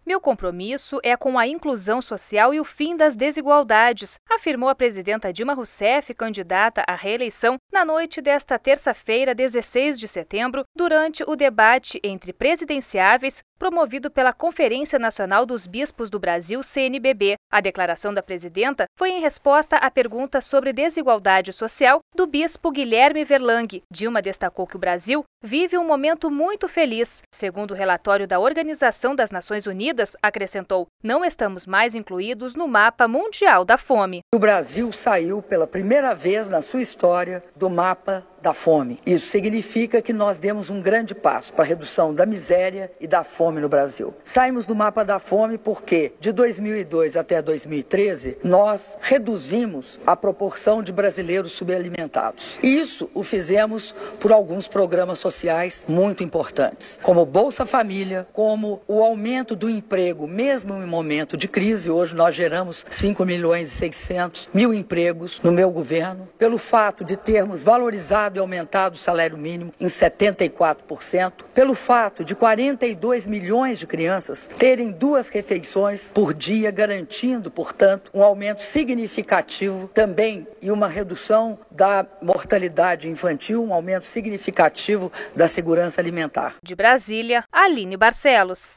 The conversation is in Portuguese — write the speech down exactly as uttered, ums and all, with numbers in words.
Meu compromisso é com a inclusão social e o fim das desigualdades, afirmou a presidenta Dilma Rousseff, candidata à reeleição, na noite desta terça-feira, dezesseis de setembro, durante o debate entre presidenciáveis promovido pela Conferência Nacional dos Bispos do Brasil, C N B B. A declaração da presidenta foi em resposta à pergunta sobre desigualdade social do bispo Guilherme Verlang. Dilma destacou que o Brasil vive um momento muito feliz. Segundo o relatório da Organização das Nações Unidas, acrescentou, não estamos mais incluídos no mapa mundial da fome. O Brasil saiu pela primeira vez na sua história do mapa da fome. Isso significa que nós demos um grande passo para a redução da miséria e da fome no Brasil. Saímos do mapa da fome porque, de dois mil e dois até dois mil e treze, nós reduzimos a proporção de brasileiros subalimentados. E isso o fizemos por alguns programas sociais muito importantes, como Bolsa Família, como o aumento do emprego, mesmo em momento de crise. Hoje nós geramos cinco milhões e seiscentos mil empregos no meu governo, pelo fato de termos valorizado e aumentado o salário mínimo em setenta e quatro por cento, pelo fato de quarenta e dois milhões de crianças terem duas refeições por dia, garantindo, portanto, um aumento significativo também e uma redução da mortalidade infantil, um aumento significativo da segurança alimentar. De Brasília, Aline Barcelos.